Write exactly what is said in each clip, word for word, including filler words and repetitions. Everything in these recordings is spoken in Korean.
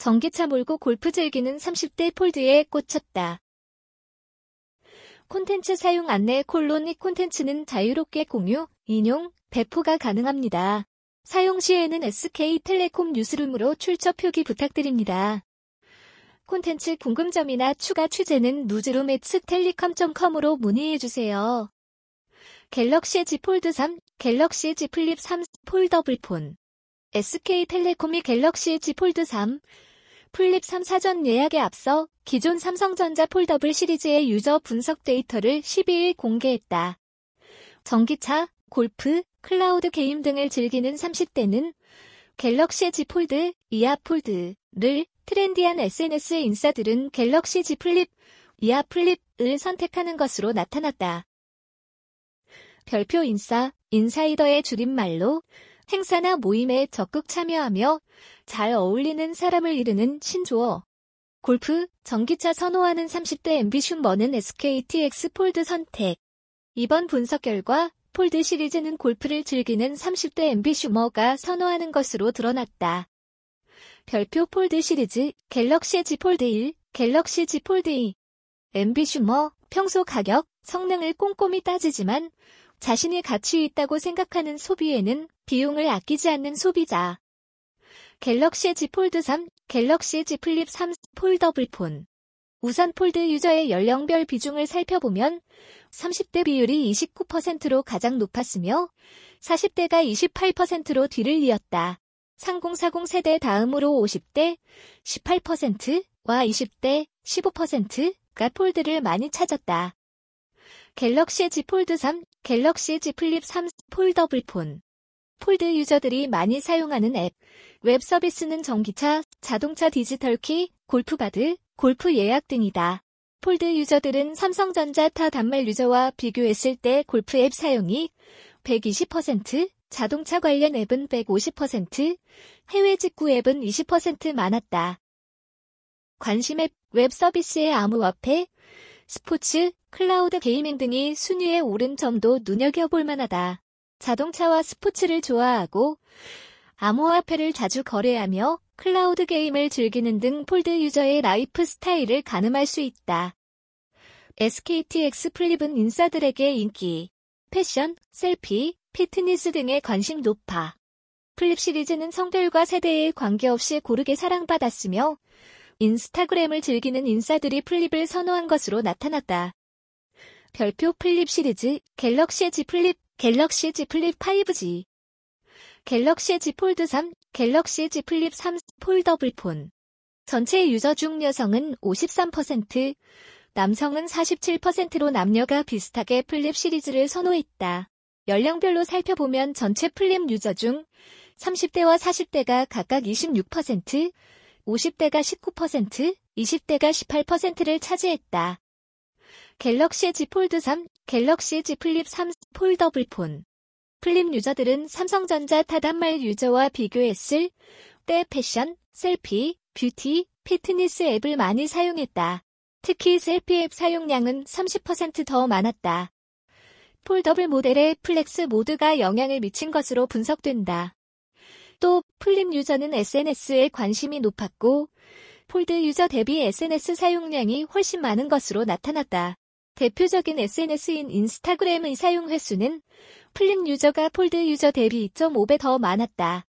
전기차 몰고 골프 즐기는 삼십 대 폴드에 꽂혔다. 콘텐츠 사용 안내 콜론 이 콘텐츠는 자유롭게 공유, 인용, 배포가 가능합니다. 사용 시에는 에스케이텔레콤 뉴스룸으로 출처 표기 부탁드립니다. 콘텐츠 궁금점이나 추가 취재는 누즈룸 앳 텔리컴 닷 컴으로 문의해주세요. 갤럭시 Z 폴드 삼, 갤럭시 Z 플립 삼 폴더블 폰. 에스케이텔레콤이 갤럭시 Z 폴드 삼, 플립 삼 사전 예약에 앞서 기존 삼성전자 폴더블 시리즈의 유저 분석 데이터를 십이일 공개했다. 전기차, 골프, 클라우드 게임 등을 즐기는 삼십 대는 갤럭시 Z 폴드, 이하 폴드를 트렌디한 에스엔에스 인싸들은 갤럭시 Z 플립, 이하 플립을 선택하는 것으로 나타났다. 별표 인싸, 인사이더의 줄임말로 행사나 모임에 적극 참여하며 잘 어울리는 사람을 이르는 신조어. 골프, 전기차 선호하는 삼십 대 앰비슈머는 에스케이티엑스 폴드 선택. 이번 분석 결과 폴드 시리즈는 골프를 즐기는 삼십 대 앰비슈머가 선호하는 것으로 드러났다. 별표 폴드 시리즈, 갤럭시 Z 폴드 일, 갤럭시 Z 폴드 이. 앰비슈머, 평소 가격, 성능을 꼼꼼히 따지지만 자신이 가치 있다고 생각하는 소비에는 비용을 아끼지 않는 소비자. 갤럭시 Z 폴드 삼, 갤럭시 Z 플립 삼 폴더블 폰. 우선 폴드 유저의 연령별 비중을 살펴보면 삼십 대 비율이 이십구 퍼센트로 가장 높았으며 사십 대가 이십팔 퍼센트로 뒤를 이었다. 삼공사공 세대 다음으로 오십 대 십팔 퍼센트와 이십 대 십오 퍼센트가 폴드를 많이 찾았다. 갤럭시 Z 폴드 삼, 갤럭시 Z 플립 삼 폴더블 폰. 폴드 유저들이 많이 사용하는 앱, 웹 서비스는 전기차, 자동차 디지털키, 골프바드, 골프 예약 등이다. 폴드 유저들은 삼성전자 타 단말 유저와 비교했을 때 골프 앱 사용이 백이십 퍼센트, 자동차 관련 앱은 백오십 퍼센트, 해외 직구 앱은 이십 퍼센트 많았다. 관심 앱, 웹 서비스의 암호화폐, 스포츠, 클라우드 게이밍 등이 순위에 오른 점도 눈여겨볼 만하다. 자동차와 스포츠를 좋아하고 암호화폐를 자주 거래하며 클라우드 게임을 즐기는 등 폴드 유저의 라이프 스타일을 가늠할 수 있다. 에스케이티엑스 플립은 인싸들에게 인기, 패션, 셀피, 피트니스 등에 관심 높아. 플립 시리즈는 성별과 세대에 관계없이 고르게 사랑받았으며 인스타그램을 즐기는 인싸들이 플립을 선호한 것으로 나타났다. 별표 플립 시리즈, 갤럭시 Z 플립, 갤럭시 Z 플립 파이브 지. 갤럭시 Z 폴드 삼, 갤럭시 Z 플립 삼 폴더블 폰. 전체 유저 중 여성은 오십삼 퍼센트, 남성은 사십칠 퍼센트로 남녀가 비슷하게 플립 시리즈를 선호했다. 연령별로 살펴보면 전체 플립 유저 중 삼십 대와 사십 대가 각각 이십육 퍼센트, 오십 대가 십구 퍼센트, 이십 대가 십팔 퍼센트를 차지했다. 갤럭시 Z 폴드 삼, 갤럭시 Z 플립 삼 폴더블 폰. 플립 유저들은 삼성전자 타단말 유저와 비교했을 때 패션, 셀피, 뷰티, 피트니스 앱을 많이 사용했다. 특히 셀피 앱 사용량은 삼십 퍼센트 더 많았다. 폴더블 모델의 플렉스 모드가 영향을 미친 것으로 분석된다. 또 플립 유저는 에스엔에스에 관심이 높았고 폴드 유저 대비 에스엔에스 사용량이 훨씬 많은 것으로 나타났다. 대표적인 에스엔에스인 인스타그램의 사용 횟수는 플립 유저가 폴드 유저 대비 이 점 오 배 더 많았다.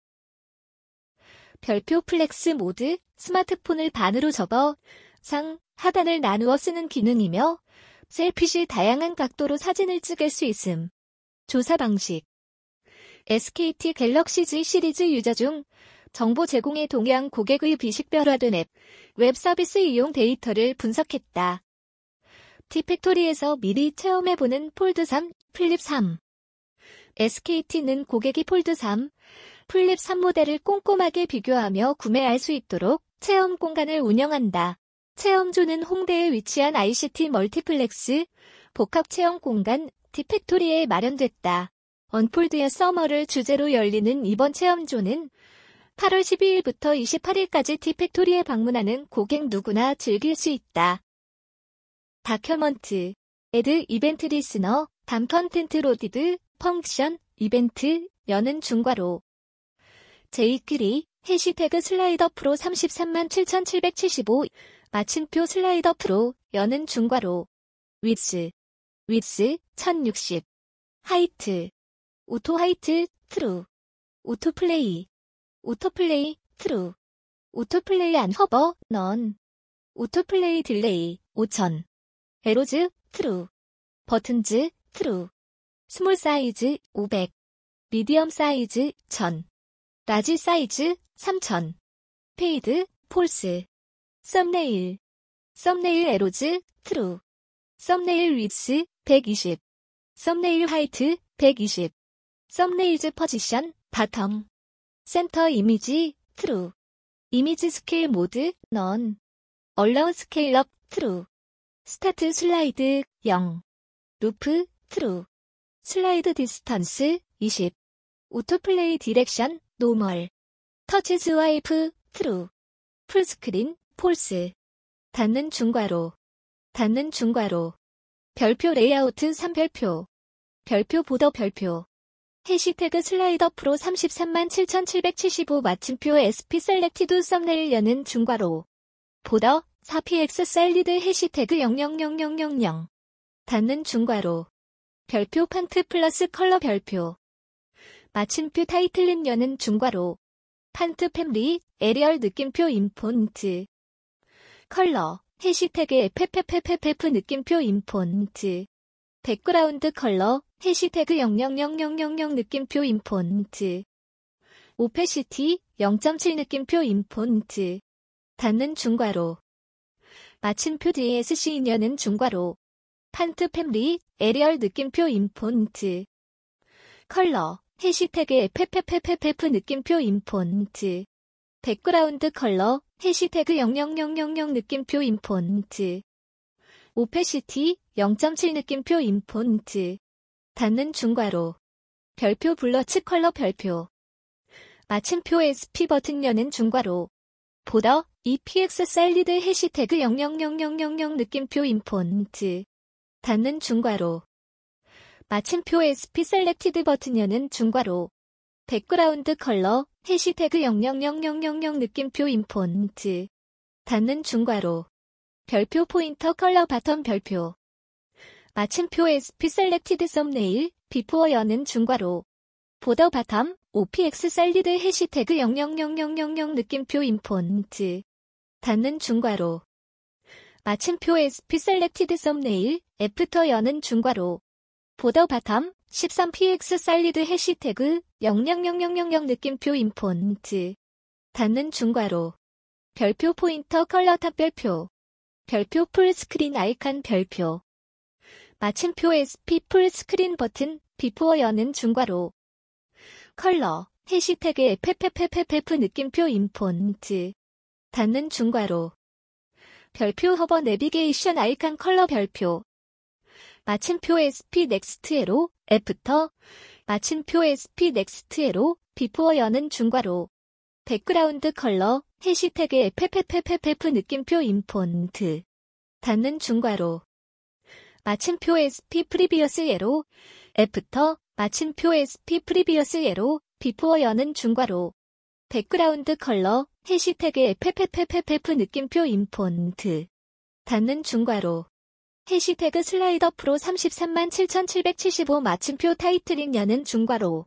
별표 플렉스 모드, 스마트폰을 반으로 접어 상, 하단을 나누어 쓰는 기능이며 셀피 시 다양한 각도로 사진을 찍을 수 있음. 조사 방식. 에스케이티 갤럭시 Z 시리즈 유저 중 정보 제공에 동의한 고객의 비식별화된 앱, 웹 서비스 이용 데이터를 분석했다. 티팩토리에서 미리 체험해보는 폴드 삼, 플립 삼. 에스케이티는 고객이 폴드 삼, 플립 삼 모델을 꼼꼼하게 비교하며 구매할 수 있도록 체험 공간을 운영한다. 체험존은 홍대에 위치한 아이씨티 멀티플렉스, 복합 체험 공간, 티팩토리에 마련됐다. 언폴드의 서머를 주제로 열리는 이번 체험존은 팔월 십이일부터 이십팔일까지 티팩토리에 방문하는 고객 누구나 즐길 수 있다. 다큐먼트, 애드 이벤트 리스너, 담 컨텐트 로디드, 펑션, 이벤트, 여는 중괄호. 제이크리, 해시태그 슬라이더 프로 삼십삼만 칠천칠백칠십오 마침표 슬라이더 프로 여는 중괄호 위스 위스 천육십 하이트 오토 하이트 트루 오토플레이 오토플레이 트루 오토플레이 안 허버 넌 오토플레이 딜레이 오천 에로즈 트루 버튼즈 트루 스몰 사이즈 오백 미디엄 사이즈 천 라지 사이즈 삼천 페이드 폴스 썸네일 썸네일 에로즈 트루 썸네일 위스 백이십 썸네일 하이트 백이십 썸네일즈 포지션 바텀 센터 이미지 트루 이미지 스케일 모드 넌 얼라우 스케일업 트루 스타트 슬라이드 영 루프 트루 슬라이드 디스턴스 이십 오토플레이 디렉션 노멀 터치 스와이프 트루 풀스크린 폴스 닫는 중괄호 닫는 중괄호 별표 레이아우트 삼 별표 별표 보더 별표 해시태그 슬라이더 프로 삼십삼만 칠천칠백칠십오 마침표 에스피 셀렉티드 썸네일 여는 중괄호 보더 사 피엑스 셀리드 해시태그 영영영영영영 닫는 중괄호 별표 판트 플러스 컬러 별표 마침표 타이틀린 여는 중괄호 판트 팸리 에리얼 느낌표 인폰트 컬러 해시태그 에프에프에프에프 느낌표 인폰트 백그라운드 컬러 해시태그 영영영영영영 느낌표 인폰트 오페시티 영 점 칠 느낌표 인폰트 닫는 중괄호 마침표 디에스씨 인여는 중괄호 판트 팸리 에리얼 느낌표 인폰트 컬러 해시태그 에프에프에프에프 느낌표 인폰트 백그라운드 컬러 해시태그 영영영영영 느낌표 인폰트 오페시티 영 점 칠 느낌표 인폰트 닫는 중괄호 별표 블러츠 컬러 별표 마침표 에스피 버튼 여는 중괄호 보더 이피엑스 셀리드 해시태그 영영영영영영 느낌표 인폰트 닫는 중괄호 마침표 에스피 셀렉티드 버튼 여는 중괄호 백그라운드 컬러 해시태그 영영영영영영 느낌표 인폰트 닫는 중괄호 별표 포인터 컬러 바텀 별표 마침표 에스피 셀렉티드 썸네일 비포어 여는 중괄호 보더 바텀 오피엑스 셀리드 해시태그 영영영영영영 느낌표 인폰트 닫는 중괄호 마침표 에스피 셀렉티드 썸네일 애프터 여는 중괄호 보더 바텀 십삼 피엑스 셀리드 해시태그 영영영영영영 느낌표 인폰트 닫는 중괄호 별표 포인터 컬러 탑 별표 별표 풀스크린 아이콘 별표 마침표 에스피 풀스크린 버튼 비포어 여는 중괄호 컬러 해시태그 에프에프에프에프 느낌표 인폰트 닫는 중괄호 별표 허버 내비게이션 아이콘 컬러 별표 마침표 에스피 넥스트 에로 애프터 마침표 에스피 넥스트 에로 비포어 여는 중괄호 백그라운드 컬러 해시태그 에프에프에프에프 느낌표 인폰트 닫는 중괄호 마침표 에스피 프리비어스 에로 애프터 마침표 에스피 프리비어스 에로 비포어 여는 중괄호 백그라운드 컬러 해시태그 에프에프에프에프 느낌표 인폰트 닫는 중괄호 해시태그 슬라이더 프로 삼십삼만 칠천칠백칠십오 마침표 타이틀인 여는 중괄호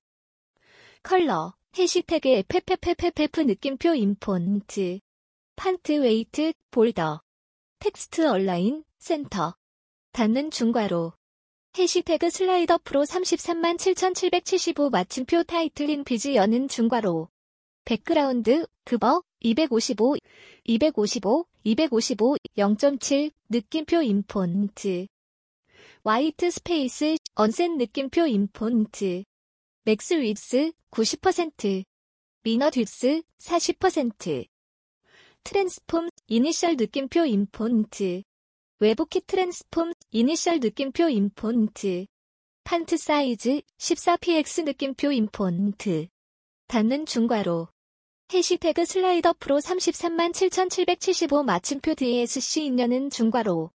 컬러 해시태그 에프에프에프에프 느낌표 인폰트 판트 웨이트 볼더 텍스트 얼라인 센터 닫는 중괄호 해시태그 슬라이더 프로 삼십삼만 칠천칠백칠십오 마침표 타이틀인 비즈 여는 중괄호 백그라운드 그버 이백오십오 이백오십오 이백오십오 영 점 칠 느낌표 인폰트 화이트 스페이스 언셋 느낌표 인폰트 맥스 윗스 구십 퍼센트 미너 뒷스 사십 퍼센트 트랜스폼 이니셜 느낌표 인폰트 외부키 트랜스폼 이니셜 느낌표 인폰트 판트 사이즈 십사 피엑스 느낌표 인폰트 닫는 중괄호 해시태그 슬라이더 프로 삼십삼만 칠천칠백칠십오 마침표 디에스씨 인여는 중괄호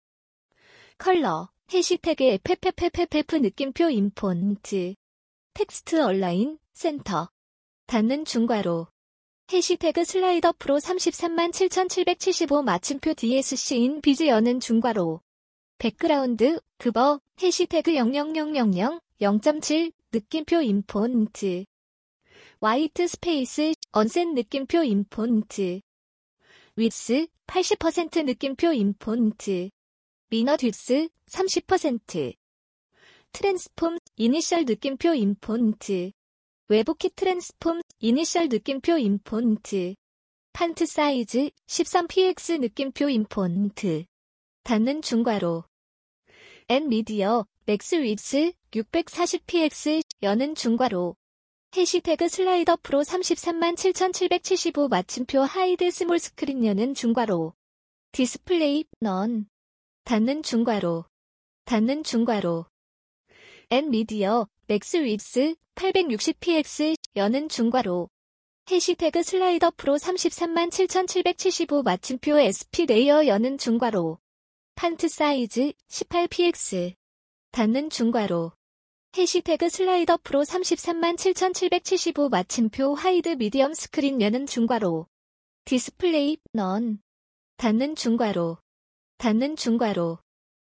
컬러 해시태그 에프에프에프에프 느낌표 인폰트 텍스트 얼라인 센터 닫는 중괄호 해시태그 슬라이더 프로 삼십삼만 칠천칠백칠십오 마침표 디에스씨인 비즈 여는 중괄호. 백그라운드, 급어, 해시태그 영영영영영, 영 점 칠, 느낌표 인폰트. 화이트 스페이스, 언센 느낌표 인폰트. 위스, 팔십 퍼센트 느낌표 인폰트. 미너 듀스, 삼십 퍼센트. 트랜스폼, 이니셜 느낌표 인폰트. 외부키 트랜스폼, 이니셜 느낌표 인폰트. 판트 사이즈, 십삼 픽스 느낌표 인폰트. 닫는 중괄호. 엔 미디어, 맥스 윗스, 육백사십 픽스, 여는 중괄호. 해시태그 슬라이더 프로 삼십삼만 칠천칠백칠십오 마침표 하이드 스몰 스크린 여는 중괄호. 디스플레이, 넌. 닫는 중괄호. 닫는 중괄호. 엔 미디어, 맥스 윗스, 팔백육십 픽스, 여는 중괄호. 해시태그 슬라이더 프로 삼십삼만 칠천칠백칠십오 마침표 에스피 레이어 여는 중괄호. 판트 사이즈, 십팔 픽스. 닫는 중괄호. 해시태그 슬라이더 프로 삼십삼만 칠천칠백칠십오 마침표 하이드 미디엄 스크린 여는 중괄호. 디스플레이, 넌. 닫는 중괄호. 닫는 중괄호.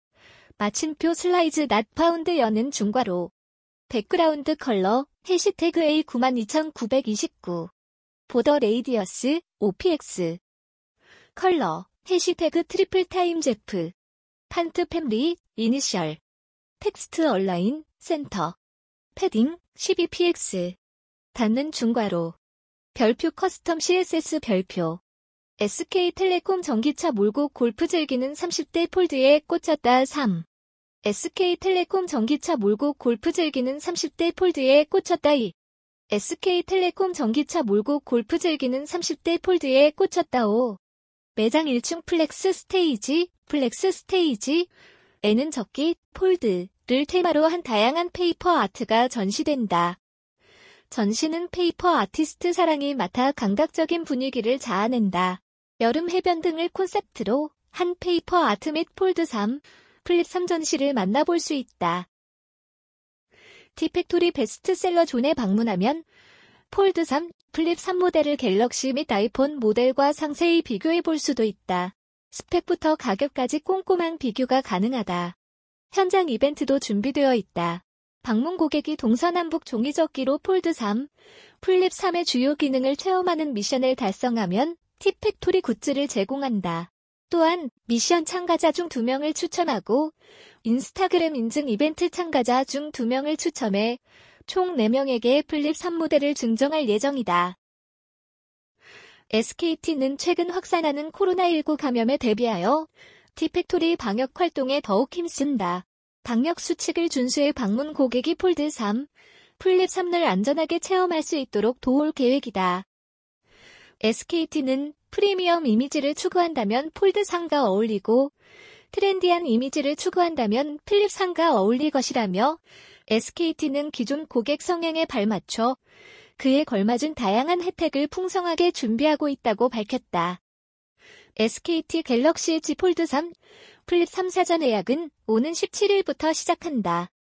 마침표 슬라이즈 낫 파운드 여는 중괄호. 백그라운드 컬러, 해시태그 에이 구만 이천구백이십구. 보더 레이디어스, 오 픽스. 컬러, 해시태그 트리플 타임 제프. 판트 팸리, 이니셜. 텍스트 얼라인, 센터. 패딩, 십이 픽스. 닫는 중괄호. 별표 커스텀 씨에스에스 별표. 에스케이텔레콤 전기차 몰고 골프 즐기는 삼십 대 폴드에 꽂혔다 삼. 에스케이텔레콤 전기차 몰고 골프 즐기는 삼십 대 폴드에 꽂혔다 이. 에스케이텔레콤 전기차 몰고 골프 즐기는 삼십 대 폴드에 꽂혔다 오. 매장 일 층 플렉스 스테이지, 플렉스 스테이지. 에는 적기, 폴드를 테마로 한 다양한 페이퍼 아트가 전시된다. 전시는 페이퍼 아티스트 사랑이 맡아 감각적인 분위기를 자아낸다. 여름 해변 등을 콘셉트로 한 페이퍼 아트 및 폴드 삼, 플립 삼 전시를 만나볼 수 있다. 티팩토리 베스트셀러 존에 방문하면 폴드 삼, 플립 삼 모델을 갤럭시 및 아이폰 모델과 상세히 비교해 볼 수도 있다. 스펙부터 가격까지 꼼꼼한 비교가 가능하다. 현장 이벤트도 준비되어 있다. 방문 고객이 동서남북 종이접기로 폴드 삼, 플립 삼의 주요 기능을 체험하는 미션을 달성하면 티팩토리 굿즈를 제공한다. 또한 미션 참가자 중 두 명을 추첨하고 인스타그램 인증 이벤트 참가자 중 두 명을 추첨해 총 네 명에게 플립 삼 모델을 증정할 예정이다. 에스케이티는 최근 확산하는 코로나십구 감염에 대비하여 티팩토리 방역 활동에 더욱 힘쓴다. 방역 수칙을 준수해 방문 고객이 폴드 삼, 플립 삼을 안전하게 체험할 수 있도록 도울 계획이다. 에스케이티는 프리미엄 이미지를 추구한다면 폴드 삼과 어울리고 트렌디한 이미지를 추구한다면 플립 삼과 어울릴 것이라며 에스케이티는 기존 고객 성향에 발맞춰 그에 걸맞은 다양한 혜택을 풍성하게 준비하고 있다고 밝혔다. 에스케이티 갤럭시 지 폴드 삼, 플립 삼 사전 예약은 오는 십칠 일부터 시작한다.